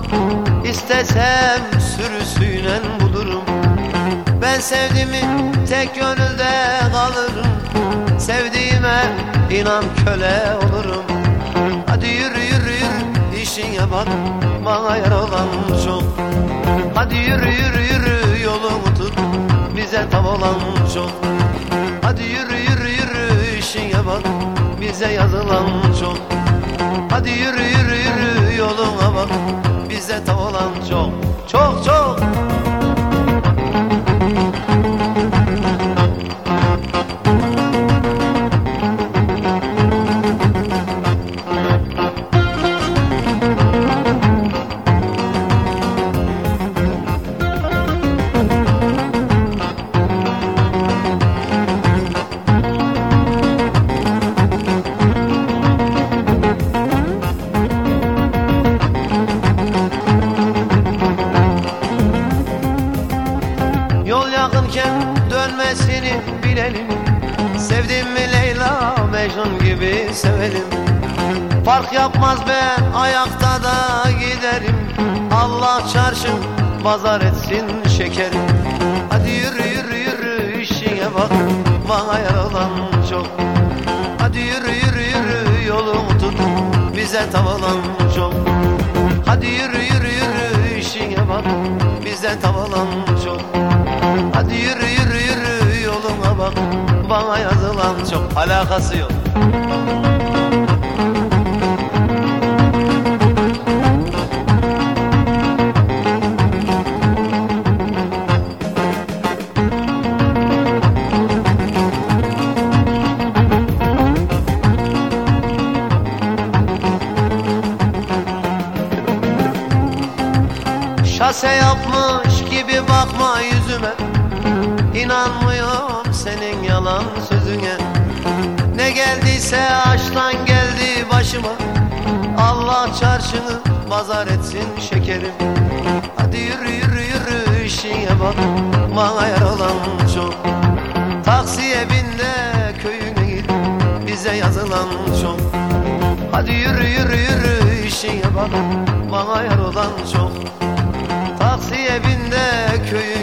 İstesem sürüsüyle bulurum. Ben sevdiğimi tek gönülde kalırım. Sevdiğime inan köle olurum. Hadi yürü yürü yürü işine bak, bana yar olan çok. Hadi yürü yürü yürü yolunu tut, bize tav olan çok. Hadi yürü yürü yürü işine bak, bize yazılan çok. Hadi yürü yürü yürü yoluna bak, bize tav olan çok. Çok çok. Yol yakınken dönmesini bilelim. Sevdim mi Leyla Mecnun gibi sevelim. Fark yapmaz ben ayakta da giderim. Allah çarşın pazar etsin şekerim. Hadi yürü yürü yürü işine bak, bana yar olan çok. Hadi yürü yürü yürü yolunu tut, bize tav olan çok. Hadi yürü yürü yürü işine bak, bize tav olan çok. Hadi yürü yürü yürü yoluna bak, bana yazılan çok. Alakası yok. Şase yapmış gibi bakma yüzüme. İnanmıyorum senin yalan sözüne. Ne geldiyse aşktan geldi başıma. Allah çarşını pazar etsin şekerim. Hadi yürü yürü yürü işine bak, bana yar olan çok. Taksiye bin de köyüne git, bize yazılan çok. Hadi yürü yürü yürü işine bak, bana yar olan çok. Taksiye bin de köyüne